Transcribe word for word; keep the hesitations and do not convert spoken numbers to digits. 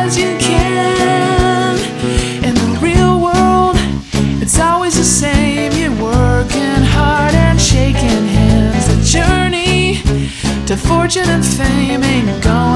as you can. In the real world, it's always the same. You're working hard and shaking hands. The journey to fortune and fame ain't gone